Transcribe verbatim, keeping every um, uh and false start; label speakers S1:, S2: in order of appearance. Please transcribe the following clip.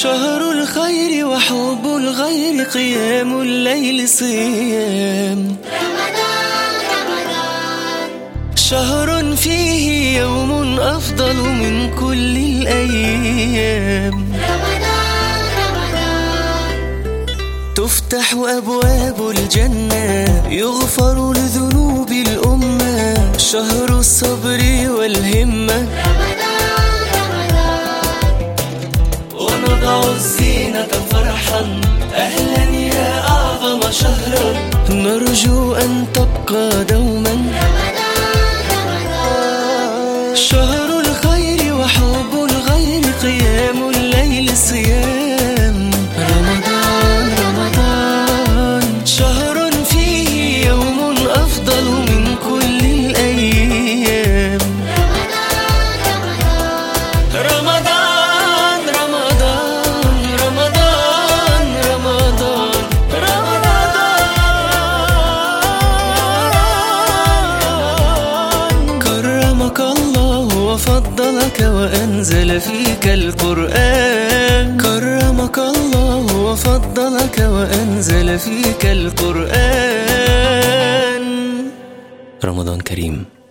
S1: شهر الخير وحب الغير، قيام الليل صيام
S2: رمضان رمضان.
S1: شهر فيه يوم أفضل من كل الأيام.
S2: رمضان رمضان.
S1: تفتح أبواب الجنة، يغفر لذنوب الأمة، شهر الصبر والهمة.
S2: رمضان رمضان.
S1: ونضع الزينة فرحا، أهلا يا أعظم شهرا، نرجو أن تبقى دوما.
S2: رمضان رمضان.
S1: شهر الخير وحب الغير، قيام الليل صيام رمضان رمضان. شهر فيه يوم أفضل من كل الأيام. رمضان رمضان رمضان رمضان رمضان. كرمك الله وفضلك وأنزل فيك القرآن. كرمك الله وفضلك وأنزل فيك القرآن. رمضان كريم.